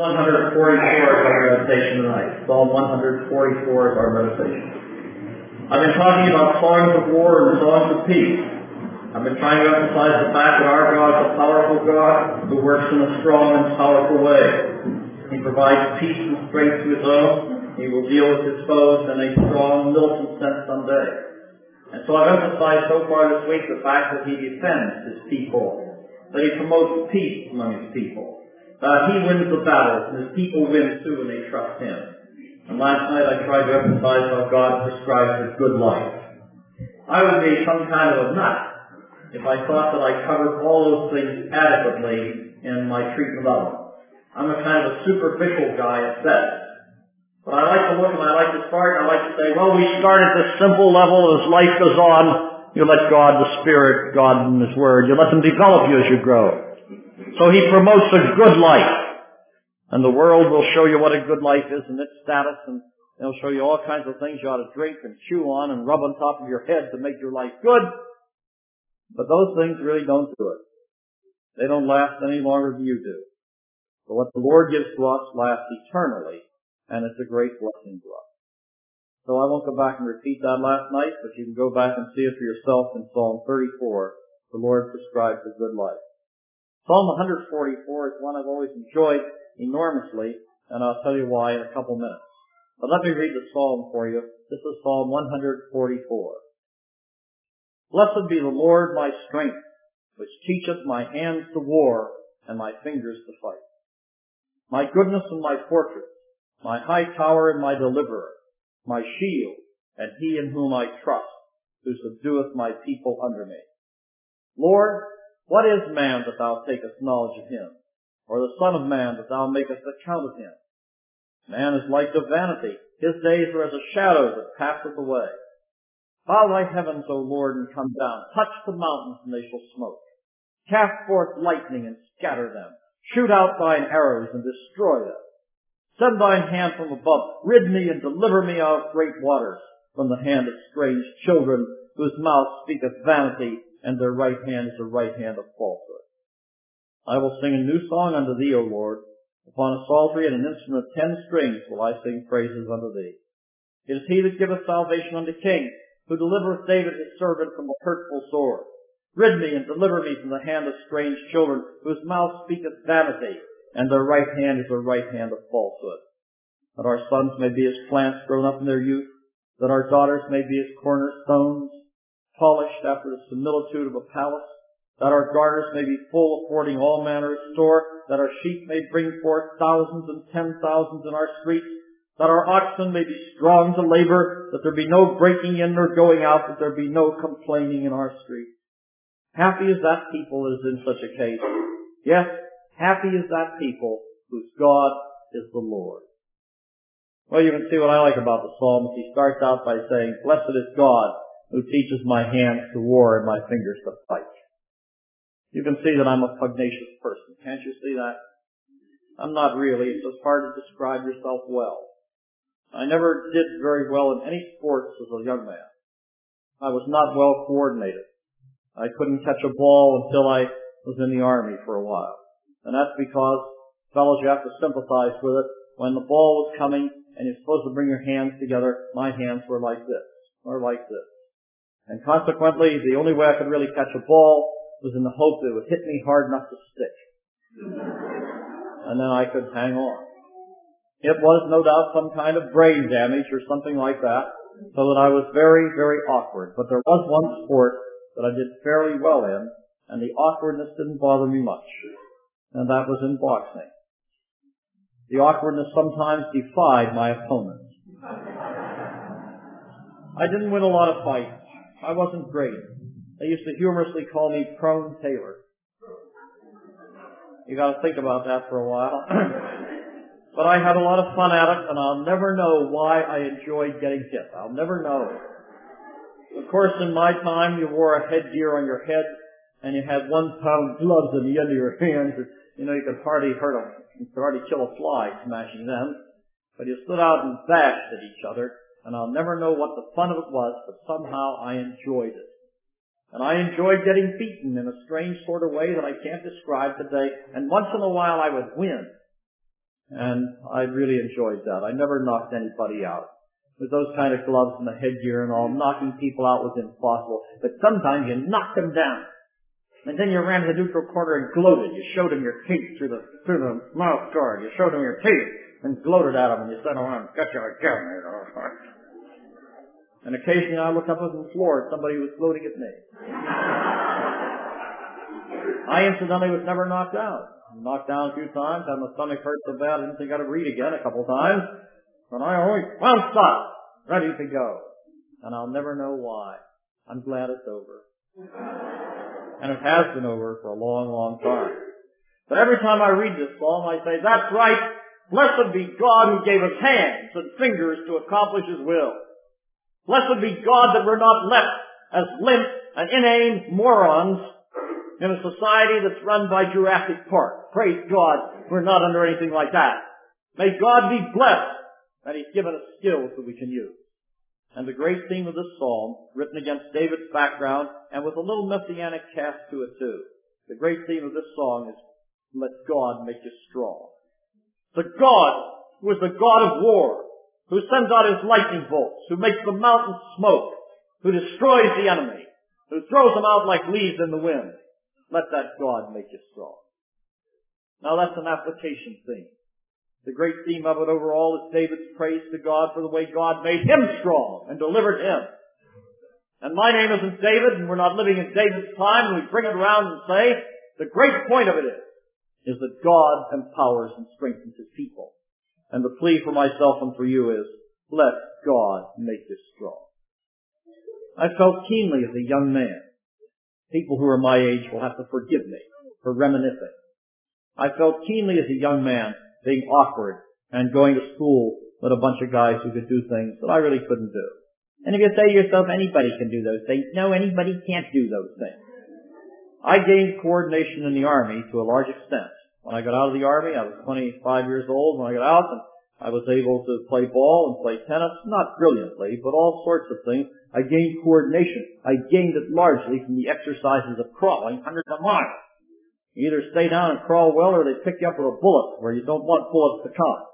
144 is our meditation tonight. Psalm 144 is our meditation. I've been talking about songs of war and songs of peace. I've been trying to emphasize the fact that our God is a powerful God who works in a strong and powerful way. He provides peace and strength to his own. He will deal with his foes in a strong, militant sense someday. And so I've emphasized so far this week the fact that he defends his people, that he promotes peace among his people. He wins the battles, and his people win too when they trust him. And last night I tried to emphasize how God prescribes a good life. I would be some kind of a nut if I thought that I covered all those things adequately in my treatment of them. I'm a kind of a superficial guy at best. But I like to look and I like to start and I like to say, well, we start at this simple level. As life goes on, you let God, the Spirit, God and His Word, you let them develop you as you grow. So He promotes a good life. And the world will show you what a good life is and its status, and they'll show you all kinds of things you ought to drink and chew on and rub on top of your head to make your life good. But those things really don't do it. They don't last any longer than you do. But what the Lord gives to us lasts eternally, and it's a great blessing to us. So I won't go back and repeat that last night, but you can go back and see it for yourself in Psalm 34. The Lord prescribes a good life. Psalm 144 is one I've always enjoyed enormously, and I'll tell you why in a couple minutes. But let me read the psalm for you. This is Psalm 144. Blessed be the Lord my strength, which teacheth my hands to war and my fingers to fight. My goodness and my fortress, my high tower and my deliverer, my shield, and he in whom I trust, who subdueth my people under me. Lord, what is man that thou takest knowledge of him, or the son of man that thou makest account of him? Man is like to vanity. His days are as a shadow that passeth away. Bow thy heavens, O Lord, and come down. Touch the mountains, and they shall smoke. Cast forth lightning, and scatter them. Shoot out thine arrows, and destroy them. Send thine hand from above. Rid me, and deliver me out of great waters, from the hand of strange children, whose mouth speaketh vanity, and their right hand is the right hand of falsehood. I will sing a new song unto thee, O Lord. Upon a psaltery and an instrument of 10 strings will I sing praises unto thee. It is he that giveth salvation unto kings, who delivereth David his servant from a hurtful sword. Rid me and deliver me from the hand of strange children, whose mouth speaketh vanity, and their right hand is the right hand of falsehood. That our sons may be as plants grown up in their youth, that our daughters may be as cornerstones, polished after the similitude of a palace, that our garners may be full, affording all manner of store, that our sheep may bring forth thousands and 10,000s in our streets, that our oxen may be strong to labor, that there be no breaking in nor going out, that there be no complaining in our streets. Happy is that people that is in such a case. Yes, happy is that people whose God is the Lord. Well, you can see what I like about the psalmist. He starts out by saying, blessed is God who teaches my hands to war and my fingers to fight. You can see that I'm a pugnacious person. Can't you see that? I'm not really. It's just hard to describe yourself well. I never did very well in any sports as a young man. I was not well coordinated. I couldn't catch a ball until I was in the Army for a while. And that's because, fellows, you have to sympathize with it. When the ball was coming and you're supposed to bring your hands together, my hands were like this, or like this. And consequently, the only way I could really catch a ball was in the hope that it would hit me hard enough to stick. And then I could hang on. It was no doubt some kind of brain damage or something like that, so that I was very, very awkward. But there was one sport that I did fairly well in, and the awkwardness didn't bother me much. And that was in boxing. The awkwardness sometimes defied my opponents. I didn't win a lot of fights. I wasn't great. They used to humorously call me Prone Taylor. You got to think about that for a while. But I had a lot of fun at it, and I'll never know why I enjoyed getting hit. I'll never know. Of course, in my time, you wore a headgear on your head, and you had 1-pound gloves in the end of your hands. You know, you could hardly kill a fly smashing them. But you stood out and bashed at each other, and I'll never know what the fun of it was, but somehow I enjoyed it. And I enjoyed getting beaten in a strange sort of way that I can't describe today. And once in a while I would win. And I really enjoyed that. I never knocked anybody out. With those kind of gloves and the headgear and all, knocking people out was impossible. But sometimes you knocked them down. And then you ran to the neutral corner and gloated. You showed them your teeth through the mouth guard. You showed them your teeth and gloated at them, and you said, "Oh, got you again." And occasionally I looked up on the floor and somebody was gloating at me. I incidentally was never knocked out. Knocked down a few times, had my stomach hurt so bad I didn't think I'd read again a couple times. But I always bounced up, ready to go. And I'll never know why. I'm glad it's over. And it has been over for a long, long time. But every time I read this psalm, I say, that's right. Blessed be God who gave us hands and fingers to accomplish His will. Blessed be God that we're not left as limp and inane morons in a society that's run by Jurassic Park. Praise God, we're not under anything like that. May God be blessed that He's given us skills that we can use. And the great theme of this psalm, written against David's background and with a little messianic cast to it too. The great theme of this song is, let God make you strong. The God who is the God of war, who sends out His lightning bolts, who makes the mountains smoke, who destroys the enemy, who throws them out like leaves in the wind. Let that God make you strong. Now that's an application theme. The great theme of it overall is David's praise to God for the way God made him strong and delivered him. And my name isn't David, and we're not living in David's time, and we bring it around and say, the great point of it is that God empowers and strengthens His people. And the plea for myself and for you is, let God make you strong. I felt keenly as a young man. People who are my age will have to forgive me for reminiscing. I felt keenly as a young man being awkward and going to school with a bunch of guys who could do things that I really couldn't do. And if you say to yourself, anybody can do those things, no, anybody can't do those things. I gained coordination in the Army to a large extent. When I got out of the Army, I was 25 years old. When I got out, I was able to play ball and play tennis, not brilliantly, but all sorts of things. I gained coordination. I gained it largely from the exercises of crawling hundreds of miles. You either stay down and crawl well, or they pick you up with a bullet where you don't want bullets to come.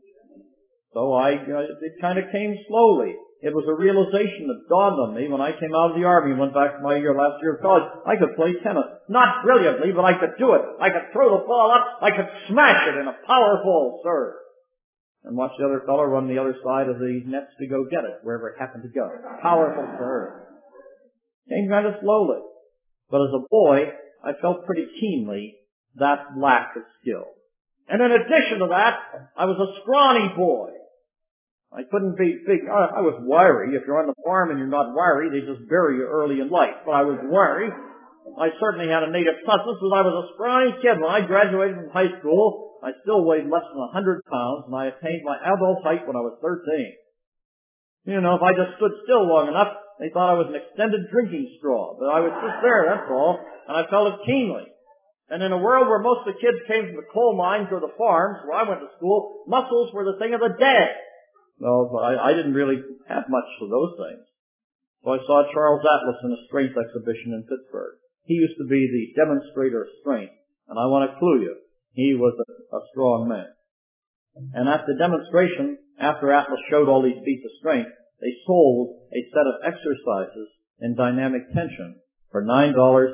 So it kind of came slowly. It was a realization that dawned on me when I came out of the Army and went back to my last year of college. I could play tennis. Not brilliantly, but I could do it. I could throw the ball up. I could smash it in a powerful serve. And watch the other fellow run the other side of the nets to go get it, wherever it happened to go. Powerful serve. Came kind of slowly. But as a boy, I felt pretty keenly that lack of skill. And in addition to that, I was a scrawny boy. I couldn't be big. I was wiry. If you're on the farm and you're not wiry, they just bury you early in life. But I was wiry. I certainly had a native toughness, but I was a scrawny kid. When I graduated from high school, I still weighed less than 100 pounds, and I attained my adult height when I was 13. You know, if I just stood still long enough, they thought I was an extended drinking straw. But I was just there, that's all. And I felt it keenly. And in a world where most of the kids came from the coal mines or the farms where I went to school, muscles were the thing of the day. Well, I didn't really have much of those things. So I saw Charles Atlas in a strength exhibition in Pittsburgh. He used to be the demonstrator of strength. And I want to clue you, he was a strong man. And at the demonstration, after Atlas showed all these feats of strength, they sold a set of exercises in dynamic tension for $9.98.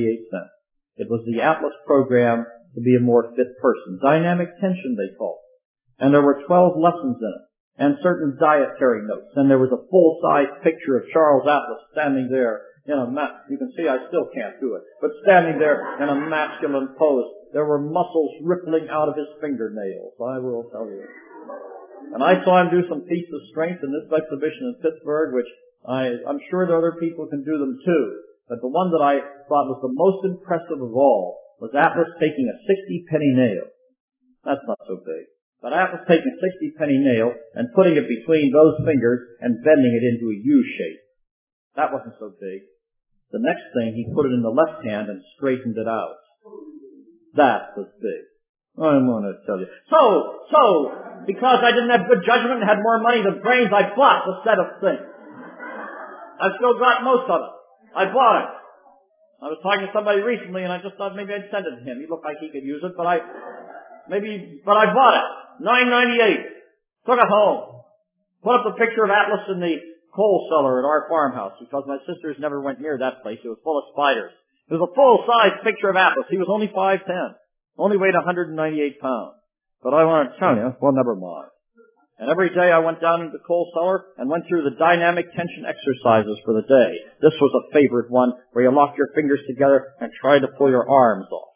It was the Atlas program to be a more fit person. Dynamic tension, they called it. And there were 12 lessons in it, and certain dietary notes. And there was a full-size picture of Charles Atlas standing there in a you can see I still can't do it, but standing there in a masculine pose. There were muscles rippling out of his fingernails, I will tell you. And I saw him do some feats of strength in this exhibition in Pittsburgh, which I'm sure that other people can do them too. But the one that I thought was the most impressive of all was Atlas taking a 60-penny nail. That's not so big. But Atlas taking a 60-penny nail and putting it between those fingers and bending it into a U shape. That wasn't so big. The next thing, he put it in the left hand and straightened it out. That was big. I'm going to tell you. So, because I didn't have good judgment and had more money than brains, I bought the set of things. I've still got most of it. I bought it. I was talking to somebody recently, and I just thought maybe I'd send it to him. He looked like he could use it, but I bought it. $9.98. Took it home. Put up the picture of Atlas in the coal cellar at our farmhouse because my sisters never went near that place. It was full of spiders. It was a full-size picture of Atlas. He was only 5'10". Only weighed 198 pounds. But I want to tell you, well, never mind. And every day I went down into the coal cellar and went through the dynamic tension exercises for the day. This was a favorite one where you locked your fingers together and tried to pull your arms off.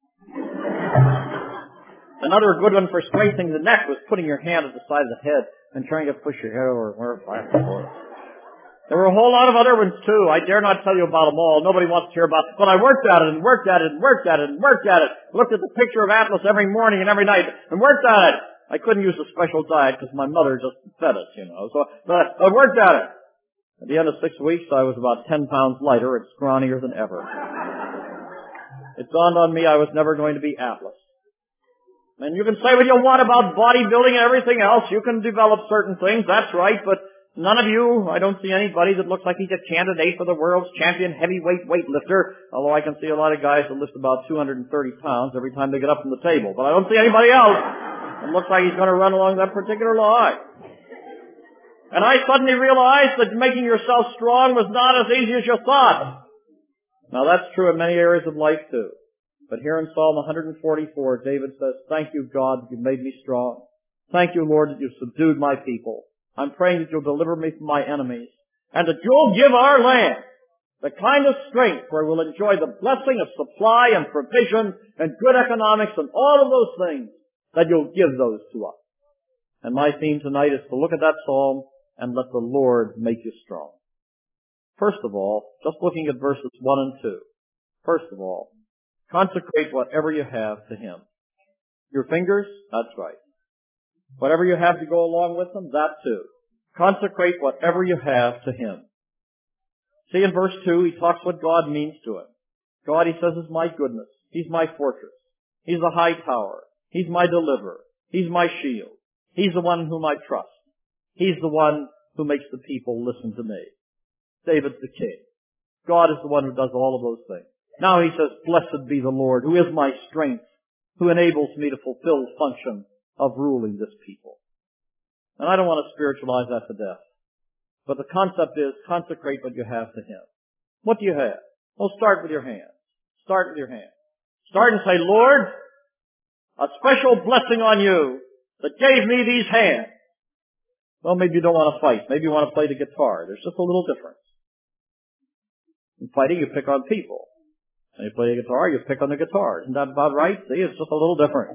Another good one for strengthening the neck was putting your hand at the side of the head and trying to push your head over back and forth. There were a whole lot of other ones too. I dare not tell you about them all. Nobody wants to hear about it. But I worked at it and worked at it and worked at it and worked at it. Looked at the picture of Atlas every morning and every night and worked at it. I couldn't use a special diet because my mother just fed us, but I worked at it. At the end of 6 weeks, I was about 10 pounds lighter and scrawnier than ever. It dawned on me I was never going to be Atlas. And you can say what you want about bodybuilding and everything else. You can develop certain things, that's right, but none of you, I don't see anybody that looks like he's a candidate for the world's champion heavyweight weightlifter, although I can see a lot of guys that lift about 230 pounds every time they get up from the table. But I don't see anybody else. It looks like he's going to run along that particular line. And I suddenly realized that making yourself strong was not as easy as you thought. Now that's true in many areas of life too. But here in Psalm 144, David says, thank you, God, that you made me strong. Thank you, Lord, that you've subdued my people. I'm praying that you'll deliver me from my enemies and that you'll give our land the kind of strength where we'll enjoy the blessing of supply and provision and good economics and all of those things, that you'll give those to us. And my theme tonight is to look at that psalm and let the Lord make you strong. First of all, just looking at verses 1 and 2. First of all, consecrate whatever you have to Him. Your fingers? That's right. Whatever you have to go along with them? That too. Consecrate whatever you have to Him. See in verse 2, he talks what God means to him. God, he says, is my goodness. He's my fortress. He's a high tower. He's my deliverer. He's my shield. He's the one in whom I trust. He's the one who makes the people listen to me. David's the king. God is the one who does all of those things. Now he says, blessed be the Lord, who is my strength, who enables me to fulfill the function of ruling this people. And I don't want to spiritualize that to death. But the concept is consecrate what you have to Him. What do you have? Well, start with your hands. Start with your hands. Start and say, Lord, a special blessing on you that gave me these hands. Well, maybe you don't want to fight. Maybe you want to play the guitar. There's just a little difference. In fighting, you pick on people. When you play the guitar, you pick on the guitar. Isn't that about right? See, it's just a little different.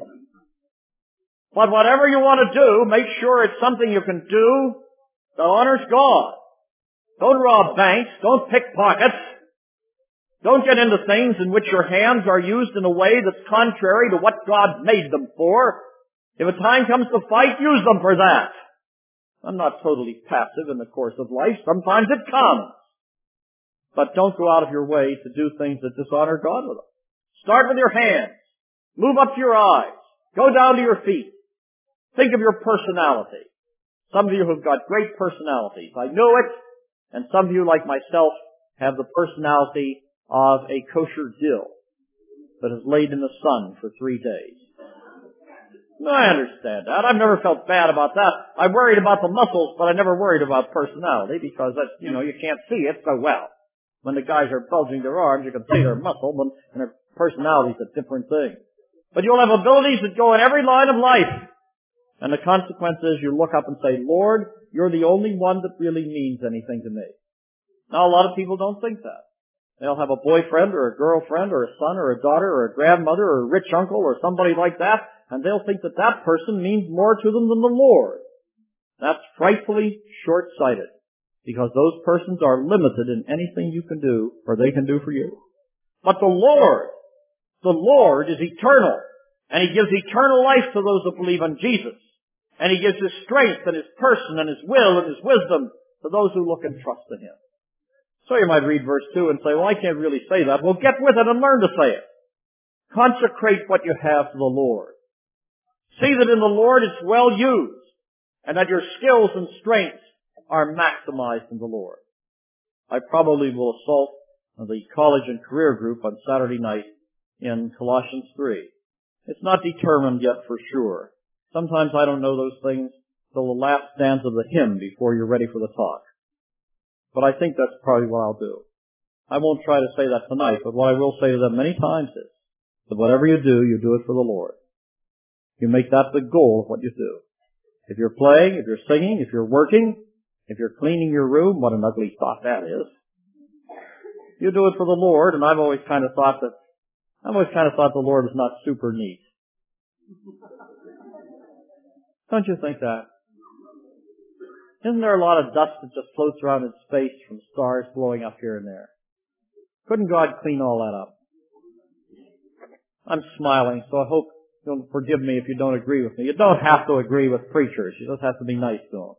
But whatever you want to do, make sure it's something you can do that honors God. Don't rob banks. Don't pickpockets. Don't get into things in which your hands are used in a way that's contrary to what God made them for. If a time comes to fight, use them for that. I'm not totally passive in the course of life. Sometimes it comes. But don't go out of your way to do things that dishonor God with them. Start with your hands. Move up to your eyes. Go down to your feet. Think of your personality. Some of you have got great personalities. I know it. And some of you, like myself, have the personality of a kosher dill that has laid in the sun for 3 days. No, I understand that. I've never felt bad about that. I worried about the muscles, but I never worried about personality because that's, you can't see it so well. When the guys are bulging their arms, you can see their muscle, and their personality's a different thing. But you'll have abilities that go in every line of life. And the consequence is you look up and say, Lord, you're the only one that really means anything to me. Now, a lot of people don't think that. They'll have a boyfriend or a girlfriend or a son or a daughter or a grandmother or a rich uncle or somebody like that, and they'll think that that person means more to them than the Lord. That's frightfully short-sighted, because those persons are limited in anything you can do or they can do for you. But the Lord is eternal, and He gives eternal life to those that believe on Jesus. And He gives His strength and His person and His will and His wisdom to those who look and trust in Him. So you might read verse 2 and say, well, I can't really say that. Well, get with it and learn to say it. Consecrate what you have to the Lord. See that in the Lord it's well used, and that your skills and strengths are maximized in the Lord. I probably will assault the college and career group on Saturday night in Colossians 3. It's not determined yet for sure. Sometimes I don't know those things till the last stanza of the hymn before you're ready for the talk. But I think that's probably what I'll do. I won't try to say that tonight, but what I will say to them many times is that whatever you do it for the Lord. You make that the goal of what you do. If you're playing, if you're singing, if you're working, if you're cleaning your room, what an ugly thought that is. You do it for the Lord, and I've always kind of thought the Lord is not super neat. Don't you think that? Isn't there a lot of dust that just floats around in space from stars blowing up here and there? Couldn't God clean all that up? I'm smiling, so I hope you'll forgive me if you don't agree with me. You don't have to agree with preachers. You just have to be nice to them.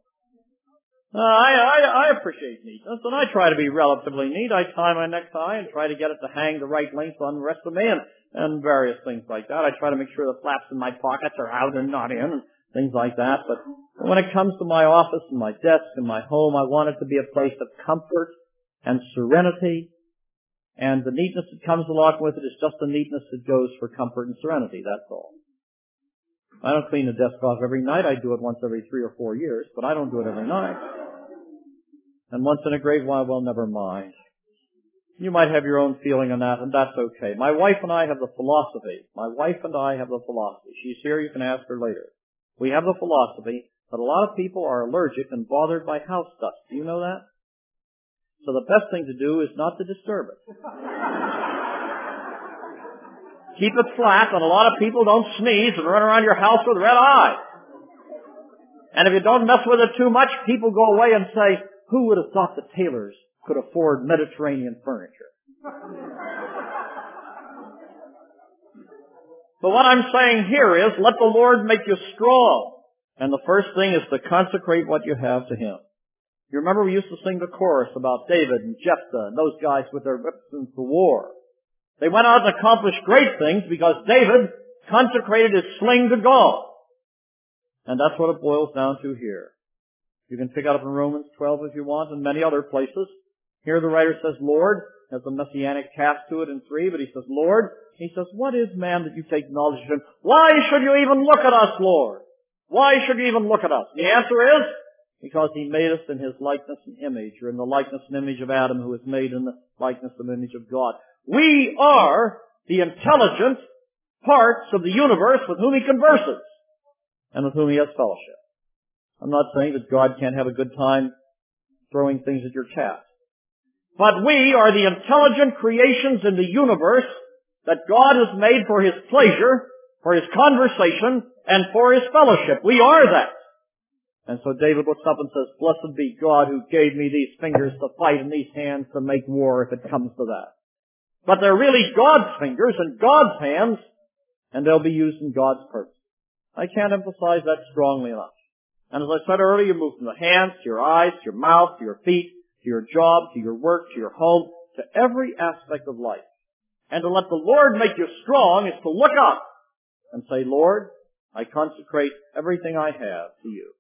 I appreciate neatness, and I try to be relatively neat. I tie my necktie and try to get it to hang the right length on the rest of me and various things like that. I try to make sure the flaps in my pockets are out and not in and things like that. But when it comes to my office and my desk and my home, I want it to be a place of comfort and serenity. And the neatness that comes along with it is just the neatness that goes for comfort and serenity, that's all. I don't clean the desk off every night. I do it once every 3 or 4 years, but I don't do it every night. And once in a great while, well, never mind. You might have your own feeling on that, and that's okay. My wife and I have the philosophy. She's here, you can ask her later. We have the philosophy that a lot of people are allergic and bothered by house dust. Do you know that? So the best thing to do is not to disturb it. Keep it flat, and a lot of people don't sneeze and run around your house with red eyes. And if you don't mess with it too much, people go away and say, who would have thought the Taylors could afford Mediterranean furniture? But what I'm saying here is, let the Lord make you strong. And the first thing is to consecrate what you have to Him. You remember we used to sing the chorus about David and Jephthah and those guys with their whips into the war. They went out and accomplished great things because David consecrated his sling to God. And that's what it boils down to here. You can pick it up in Romans 12 if you want and many other places. Here the writer says, Lord, has a messianic cast to it in 3, but he says, Lord, he says, what is man that you take knowledge of him? Why should you even look at us, Lord? Why should you even look at us? The answer is, because He made us in His likeness and image, or in the likeness and image of Adam, who was made in the likeness and image of God. We are the intelligent parts of the universe with whom He converses, and with whom He has fellowship. I'm not saying that God can't have a good time throwing things at your cat. But we are the intelligent creations in the universe that God has made for His pleasure, for His conversation, and for His fellowship. We are that. And so David looks up and says, blessed be God who gave me these fingers to fight and these hands to make war if it comes to that. But they're really God's fingers and God's hands, and they'll be used in God's purpose. I can't emphasize that strongly enough. And as I said earlier, you move from the hands to your eyes, to your mouth, to your feet, to your job, to your work, to your home, to every aspect of life. And to let the Lord make you strong is to look up and say, Lord, I consecrate everything I have to you.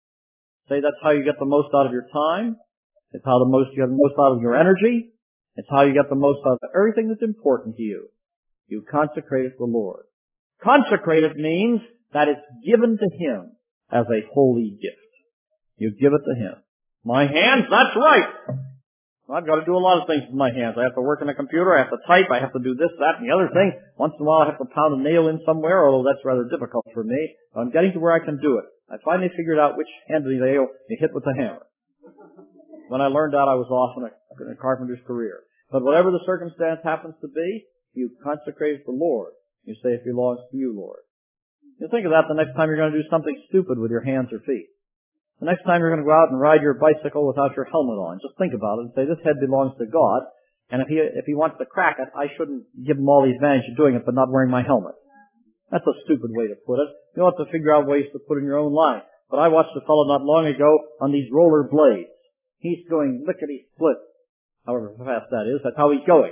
Say that's how you get the most out of your time. It's how you get the most out of your energy. It's how you get the most out of everything that's important to you. You consecrate it to the Lord. Consecrate it means that it's given to Him as a holy gift. You give it to Him. My hands, that's right. I've got to do a lot of things with my hands. I have to work on a computer, I have to type, I have to do this, that, and the other thing. Once in a while I have to pound a nail in somewhere, although that's rather difficult for me. I'm getting to where I can do it. I finally figured out which hand of the nail you hit with the hammer. When I learned that, I was off in a carpenter's career. But whatever the circumstance happens to be, you consecrate it to the Lord. You say it belongs to you, Lord. You think of that the next time you're going to do something stupid with your hands or feet. The next time you're going to go out and ride your bicycle without your helmet on, just think about it and say, this head belongs to God, and if he wants to crack it, I shouldn't give him all the advantage of doing it but not wearing my helmet. That's a stupid way to put it. You'll have to figure out ways to put in your own line. But I watched a fellow not long ago on these roller blades. He's going lickety-split. However fast that is, that's how he's going.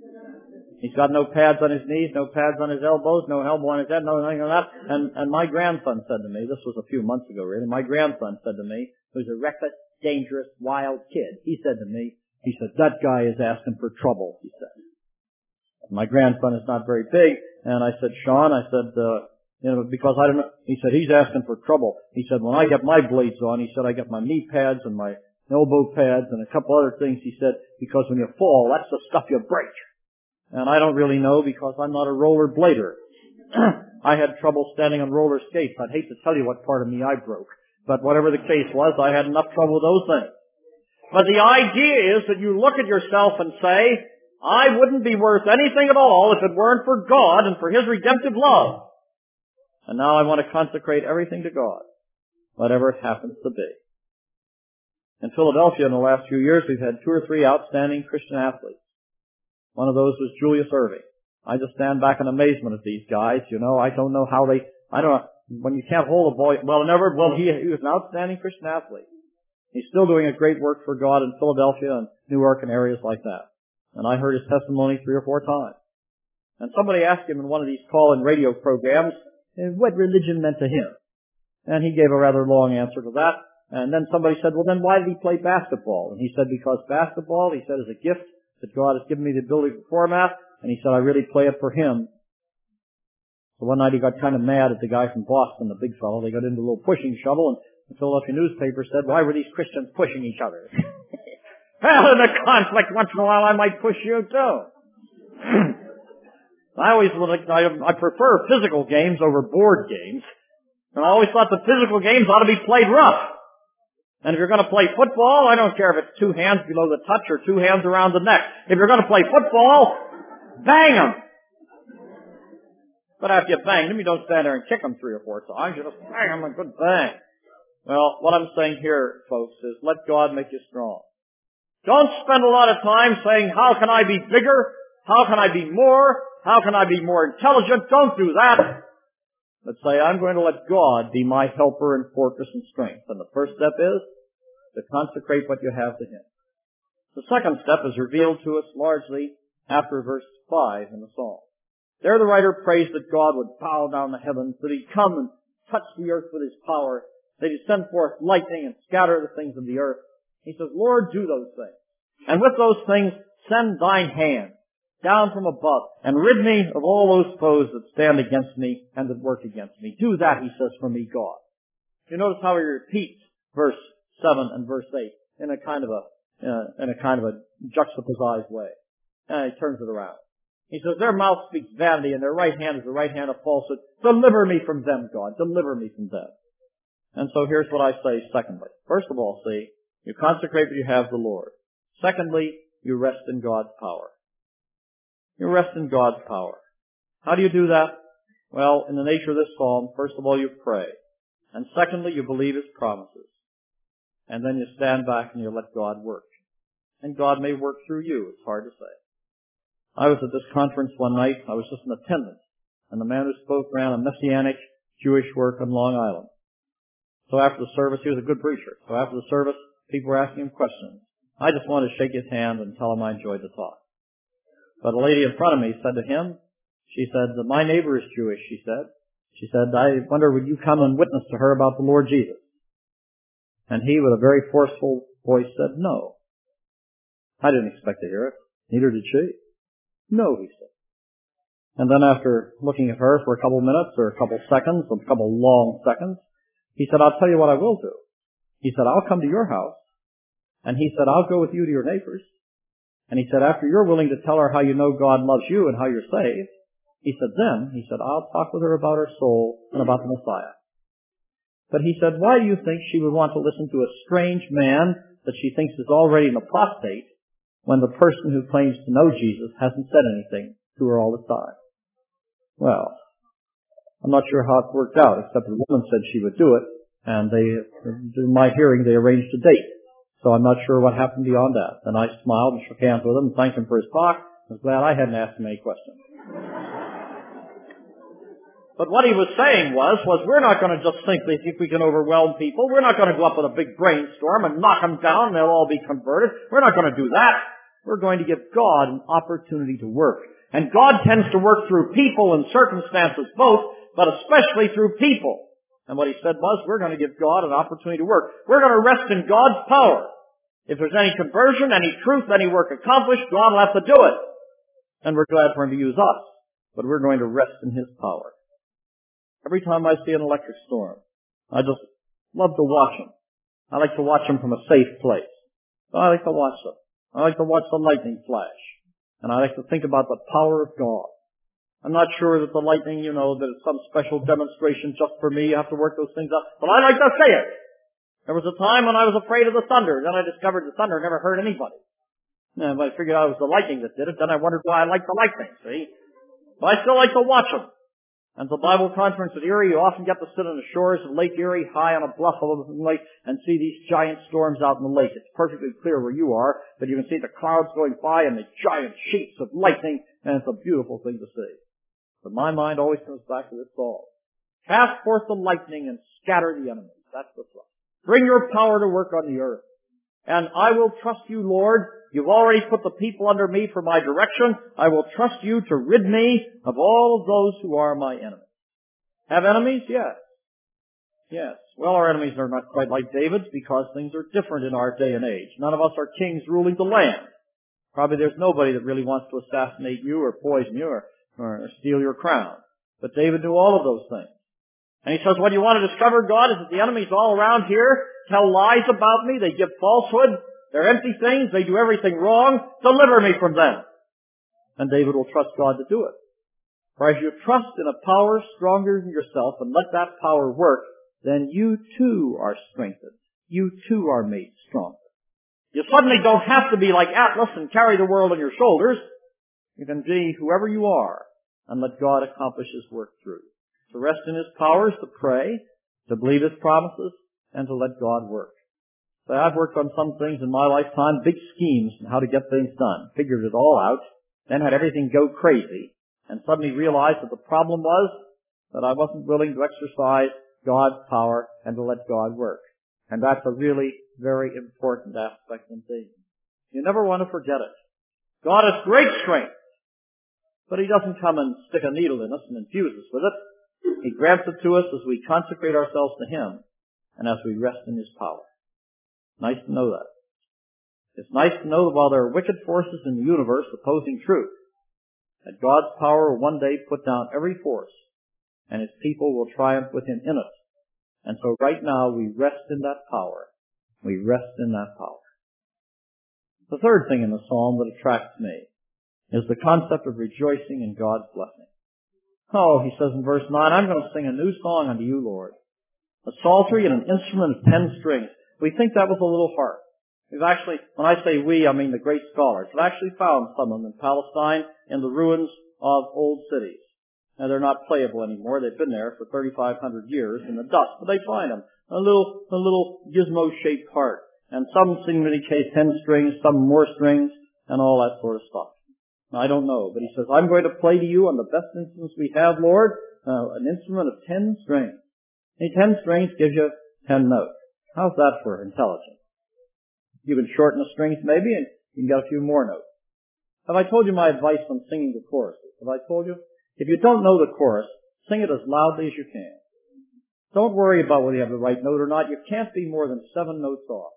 He's got no pads on his knees, no pads on his elbows, no elbow on his head, no nothing like that. And my grandson said to me, this was a few months ago really, my grandson said to me, who's a reckless, dangerous, wild kid, he said to me, that guy is asking for trouble, he said. My grandson is not very big, and I said, Sean, because I don't know. He said, he's asking for trouble. He said, when I get my blades on, he said, I get my knee pads and my elbow pads and a couple other things. He said, because when you fall, that's the stuff you break. And I don't really know because I'm not a roller blader. I had trouble standing on roller skates. I'd hate to tell you what part of me I broke. But whatever the case was, I had enough trouble with those things. But the idea is that you look at yourself and say, I wouldn't be worth anything at all if it weren't for God and for His redemptive love. And now I want to consecrate everything to God, whatever it happens to be. In Philadelphia in the last few years, we've had 2 or 3 outstanding Christian athletes. One of those was Julius Erving. I just stand back in amazement at these guys. I don't know how I don't know, when you can't hold a ball, he was an outstanding Christian athlete. He's still doing a great work for God in Philadelphia and Newark and areas like that. And I heard his testimony 3 or 4 times. And somebody asked him in one of these call-in radio programs what religion meant to him. And he gave a rather long answer to that. And then somebody said, well, then why did he play basketball? And he said, because basketball, he said, is a gift that God has given me the ability to perform at. And he said, I really play it for Him. So one night he got kind of mad at the guy from Boston, the big fellow. They got into a little pushing shovel, and the Philadelphia newspaper said, why were these Christians pushing each other? Well, in a conflict, once in a while I might push you too. I prefer physical games over board games. And I always thought the physical games ought to be played rough. And if you're going to play football, I don't care if it's 2 hands below the touch or 2 hands around the neck. If you're going to play football, bang them. But after you bang them, you don't stand there and kick them 3 or 4 times. You just bang them a good bang. Well, what I'm saying here, folks, is let God make you strong. Don't spend a lot of time saying, how can I be bigger? How can I be more? How can I be more intelligent? Don't do that. But say, I'm going to let God be my helper and fortress and strength. And the first step is to consecrate what you have to Him. The second step is revealed to us largely after verse 5 in the Psalm. There the writer prays that God would bow down the heavens, that He'd come and touch the earth with His power, that He'd send forth lightning and scatter the things of the earth. He says, Lord, do those things. And with those things, send Thine hand down from above and rid me of all those foes that stand against me and that work against me. Do that, he says, for me, God. You notice how he repeats verse 7 and verse 8 in a kind of a juxtaposed way. And he turns it around. He says, their mouth speaks vanity and their right hand is the right hand of falsehood. Deliver me from them, God. Deliver me from them. And so here's what I say secondly. First of all, see, you consecrate what you have to the Lord. Secondly, you rest in God's power. You rest in God's power. How do you do that? Well, in the nature of this psalm, first of all, you pray. And secondly, you believe His promises. And then you stand back and you let God work. And God may work through you. It's hard to say. I was at this conference one night. I was just an attendant. And the man who spoke ran a Messianic Jewish work on Long Island. So after the service, he was a good preacher. So after the service, people were asking him questions. I just wanted to shake his hand and tell him I enjoyed the talk. But a lady in front of me said to him, she said, my neighbor is Jewish, she said. She said, I wonder, would you come and witness to her about the Lord Jesus? And he, with a very forceful voice, said, no. I didn't expect to hear it. Neither did she. No, he said. And then after looking at her for a couple minutes or a couple seconds, a couple long seconds, he said, I'll tell you what I will do. He said, I'll come to your house. And he said, I'll go with you to your neighbors. And he said, after you're willing to tell her how you know God loves you and how you're saved, he said, I'll talk with her about her soul and about the Messiah. But he said, why do you think she would want to listen to a strange man that she thinks is already an apostate when the person who claims to know Jesus hasn't said anything to her all the time? Well, I'm not sure how it worked out, except the woman said she would do it, and in my hearing, they arranged a date. So I'm not sure what happened beyond that. And I smiled and shook hands with him and thanked him for his talk. I was glad I hadn't asked him any questions. But what he was saying was we're not going to just simply think we can overwhelm people. We're not going to go up with a big brainstorm and knock them down and they'll all be converted. We're not going to do that. We're going to give God an opportunity to work. And God tends to work through people and circumstances both, but especially through people. And what he said was, we're going to give God an opportunity to work. We're going to rest in God's power. If there's any conversion, any truth, any work accomplished, God will have to do it. And we're glad for Him to use us. But we're going to rest in His power. Every time I see an electric storm, I just love to watch them. I like to watch them from a safe place. So I like to watch them. I like to watch the lightning flash. And I like to think about the power of God. I'm not sure that the lightning, that it's some special demonstration just for me. You have to work those things out. But I like to say it. There was a time when I was afraid of the thunder. Then I discovered the thunder never hurt anybody. And when I figured out it was the lightning that did it, then I wondered why I liked the lightning, see? But I still like to watch them. And the Bible conference at Erie, you often get to sit on the shores of Lake Erie, high on a bluff of the lake, and see these giant storms out in the lake. It's perfectly clear where you are, but you can see the clouds going by and the giant sheets of lightning, and it's a beautiful thing to see. But my mind always comes back to this psalm. Cast forth the lightning and scatter the enemies. That's the thrust. Bring your power to work on the earth. And I will trust you, Lord. You've already put the people under me for my direction. I will trust you to rid me of all of those who are my enemies. Have enemies? Yes. Yes. Well, our enemies are not quite like David's because things are different in our day and age. None of us are kings ruling the land. Probably there's nobody that really wants to assassinate you or poison you or steal your crown. But David knew all of those things. And he says, what you want to discover, God, is that the enemies all around here tell lies about me. They give falsehood. They're empty things. They do everything wrong. Deliver me from them. And David will trust God to do it. For as you trust in a power stronger than yourself and let that power work, then you too are strengthened. You too are made stronger. You suddenly don't have to be like Atlas and carry the world on your shoulders. You can be whoever you are and let God accomplish His work through you. To rest in His powers, to pray, to believe His promises, and to let God work. So I've worked on some things in my lifetime, big schemes on how to get things done. Figured it all out, then had everything go crazy, and suddenly realized that the problem was that I wasn't willing to exercise God's power and to let God work. And that's a really very important aspect in things. You never want to forget it. God has great strength, but He doesn't come and stick a needle in us and infuse us with it. He grants it to us as we consecrate ourselves to Him and as we rest in His power. Nice to know that. It's nice to know that while there are wicked forces in the universe opposing truth, that God's power will one day put down every force and His people will triumph with Him in it. And so right now we rest in that power. We rest in that power. The third thing in the psalm that attracts me is the concept of rejoicing in God's blessing. Oh, he says in verse 9, I'm going to sing a new song unto you, Lord. A psaltery and an instrument of 10 strings. We think that was a little harp. We've actually, when I say we, I mean the great scholars, have actually found some of them in Palestine in the ruins of old cities. Now, they're not playable anymore. They've been there for 3,500 years in the dust, but they find them. A little gizmo-shaped harp. And some seem to indicate 10 strings, some more strings, and all that sort of stuff. I don't know, but he says, I'm going to play to you on the best instruments we have, Lord, an instrument of 10 strings. And 10 strings gives you 10 notes. How's that for intelligence? You can shorten the strings maybe, and you can get a few more notes. Have I told you my advice on singing the choruses? Have I told you? If you don't know the chorus, sing it as loudly as you can. Don't worry about whether you have the right note or not. You can't be more than 7 notes off.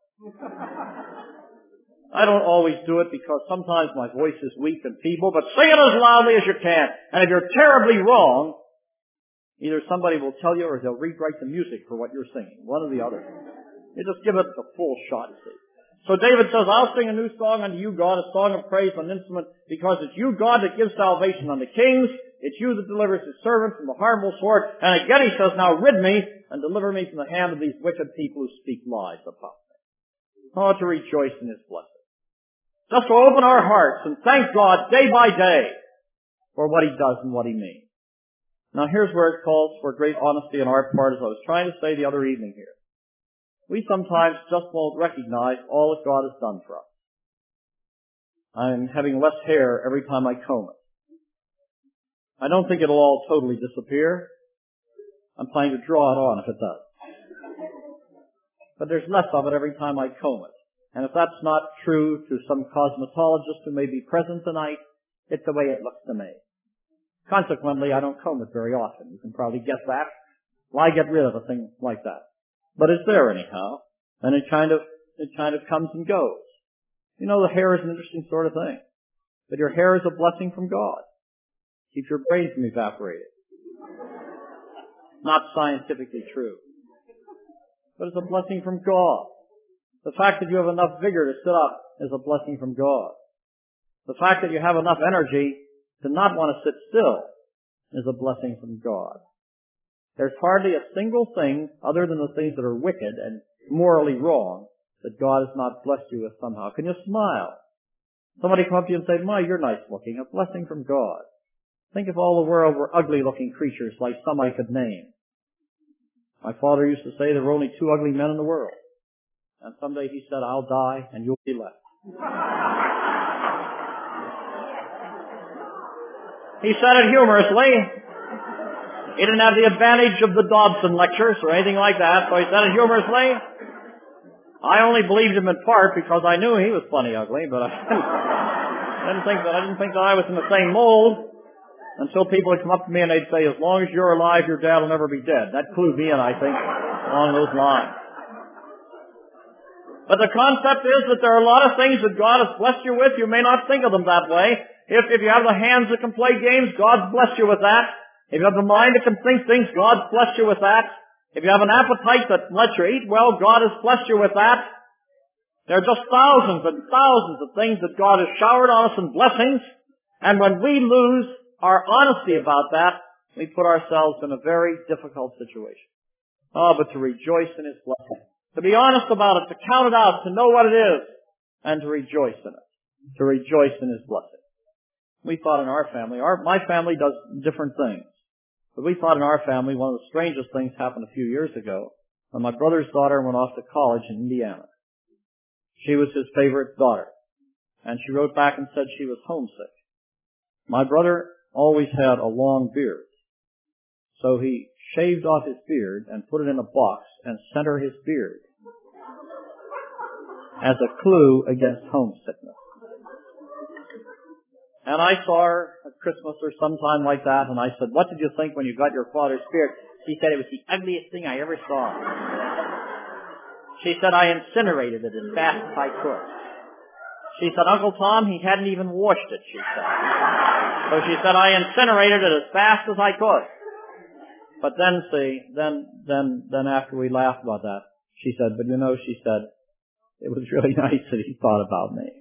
I don't always do it because sometimes my voice is weak and feeble, but sing it as loudly as you can. And if you're terribly wrong, either somebody will tell you or they'll rewrite the music for what you're singing. One or the other. You just give it a full shot, see. So David says, I'll sing a new song unto you, God, a song of praise on an instrument, because it's you, God, that gives salvation unto kings. It's you that delivers His servant from the harmful sword. And again he says, now rid me and deliver me from the hand of these wicked people who speak lies about me. Oh, to rejoice in His blessing. Just to open our hearts and thank God day by day for what He does and what He means. Now here's where it calls for great honesty on our part, as I was trying to say the other evening here. We sometimes just won't recognize all that God has done for us. I'm having less hair every time I comb it. I don't think it'll all totally disappear. I'm planning to draw it on if it does. But there's less of it every time I comb it. And if that's not true to some cosmetologist who may be present tonight, it's the way it looks to me. Consequently, I don't comb it very often. You can probably guess that. Why get rid of a thing like that? But it's there anyhow. And it kind of comes and goes. You know, the hair is an interesting sort of thing. But your hair is a blessing from God. Keeps your brain from evaporating. not scientifically true. But it's a blessing from God. The fact that you have enough vigor to sit up is a blessing from God. The fact that you have enough energy to not want to sit still is a blessing from God. There's hardly a single thing other than the things that are wicked and morally wrong that God has not blessed you with somehow. Can you smile? Somebody come up to you and say, "My, you're nice looking." A blessing from God. Think if all the world were ugly looking creatures like some I could name. My father used to say there were only 2 ugly men in the world. And someday he said, "I'll die and you'll be left." He said it humorously. He didn't have the advantage of the Dobson lectures or anything like that, so he said it humorously. I only believed him in part because I knew he was plenty ugly, but I didn't think that I was in the same mold until people would come up to me and they'd say, "As long as you're alive, your dad will never be dead." That clued me in, I think, along those lines. But the concept is that there are a lot of things that God has blessed you with. You may not think of them that way. If you have the hands that can play games, God's blessed you with that. If you have the mind that can think things, God's blessed you with that. If you have an appetite that lets you eat well, God has blessed you with that. There are just thousands and thousands of things that God has showered on us in blessings. And when we lose our honesty about that, we put ourselves in a very difficult situation. But to rejoice in His blessing. To be honest about it, to count it out, to know what it is, and to rejoice in it. To rejoice in His blessing. We thought in our family, my family does different things. But we thought in our family, one of the strangest things happened a few years ago when my brother's daughter went off to college in Indiana. She was his favorite daughter. And she wrote back and said she was homesick. My brother always had a long beard. So he shaved off his beard and put it in a box and sent her his beard as a clue against homesickness. And I saw her at Christmas or sometime like that, and I said, "What did you think when you got your father's beard?" She said, "It was the ugliest thing I ever saw." She said, "I incinerated it as fast as I could." She said, "Uncle Tom, he hadn't even washed it," she said. So she said, "I incinerated it as fast as I could." But then, then after we laughed about that, she said, "But you know," she said, "it was really nice that he thought about me."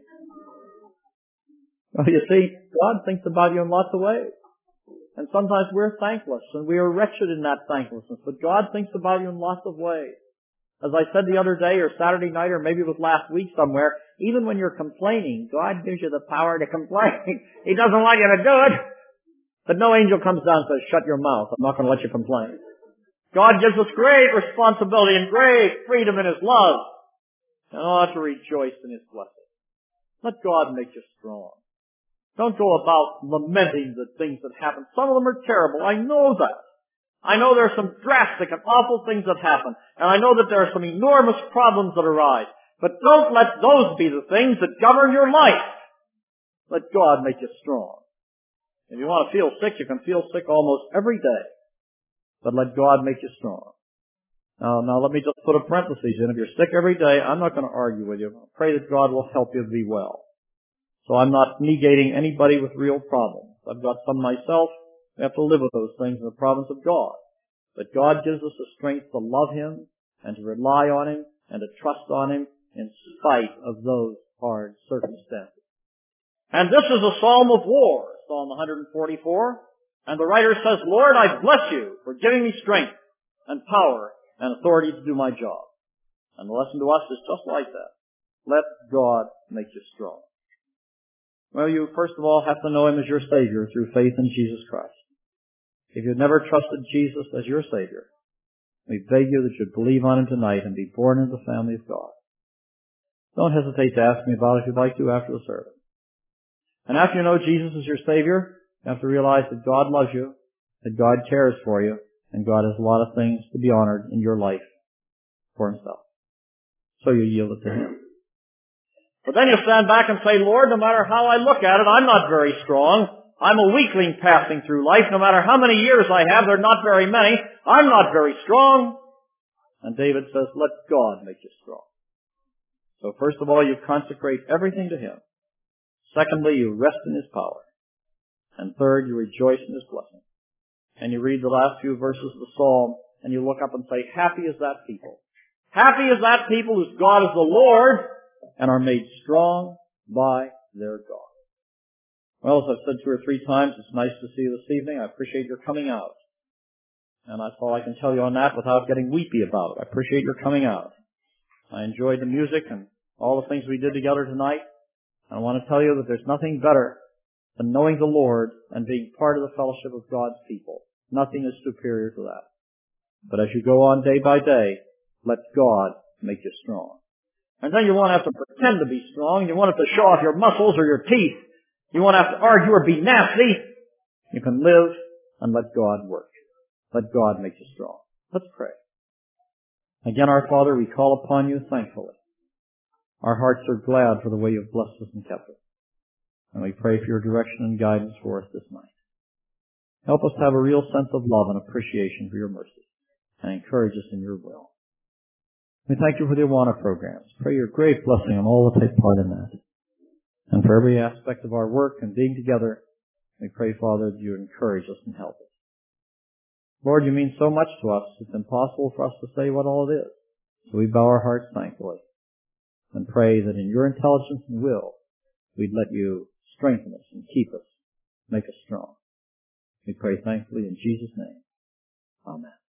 Well, you see, God thinks about you in lots of ways. And sometimes we're thankless, and we are wretched in that thanklessness. But God thinks about you in lots of ways. As I said the other day, or Saturday night, or maybe it was last week somewhere, even when you're complaining, God gives you the power to complain. He doesn't want you to do it. But no angel comes down and says, "Shut your mouth. I'm not going to let you complain." God gives us great responsibility and great freedom in His love. And ought to rejoice in His blessing. Let God make you strong. Don't go about lamenting the things that happen. Some of them are terrible. I know that. I know there are some drastic and awful things that happen. And I know that there are some enormous problems that arise. But don't let those be the things that govern your life. Let God make you strong. If you want to feel sick, you can feel sick almost every day. But let God make you strong. Now let me just put a parenthesis in. If you're sick every day, I'm not going to argue with you. I pray that God will help you to be well. So I'm not negating anybody with real problems. I've got some myself. We have to live with those things in the providence of God. But God gives us the strength to love Him and to rely on Him and to trust on Him in spite of those hard circumstances. And this is a psalm of war, Psalm 144. And the writer says, "Lord, I bless you for giving me strength and power and authority to do my job." And the lesson to us is just like that. Let God make you strong. Well, you first of all have to know Him as your Savior through faith in Jesus Christ. If you've never trusted Jesus as your Savior, we beg you that you believe on Him tonight and be born into the family of God. Don't hesitate to ask me about it if you'd like to after the service. And after you know Jesus as your Savior, you have to realize that God loves you, that God cares for you, and God has a lot of things to be honored in your life for Himself. So you yield it to Him. But then you stand back and say, "Lord, no matter how I look at it, I'm not very strong. I'm a weakling passing through life. No matter how many years I have, there are not very many. I'm not very strong." And David says, "Let God make you strong." So first of all, you consecrate everything to Him. Secondly, you rest in His power. And third, you rejoice in His blessing. and you read the last few verses of the psalm, and you look up and say, happy is that people. Happy is that people whose God is the Lord and are made strong by their God. Well, as I've said 2 or 3 times, it's nice to see you this evening. I appreciate your coming out. And that's all I can tell you on that without getting weepy about it. I appreciate your coming out. I enjoyed the music and all the things we did together tonight. And I want to tell you that there's nothing better than knowing the Lord and being part of the fellowship of God's people. Nothing is superior to that. But as you go on day by day, let God make you strong. And then you won't have to pretend to be strong. You won't have to show off your muscles or your teeth. You won't have to argue or be nasty. You can live and let God work. Let God make you strong. Let's pray. Again, our Father, we call upon you thankfully. Our hearts are glad for the way you've blessed us and kept us. And we pray for your direction and guidance for us this night. Help us to have a real sense of love and appreciation for your mercy, and encourage us in your will. We thank you for the Awana programs. Pray your great blessing on all that take part in that. And for every aspect of our work and being together, we pray, Father, that you encourage us and help us. Lord, you mean so much to us, it's impossible for us to say what all it is. So we bow our hearts thankfully and pray that in your intelligence and will, we'd let you strengthen us and keep us, make us strong. We pray thankfully in Jesus' name. Amen.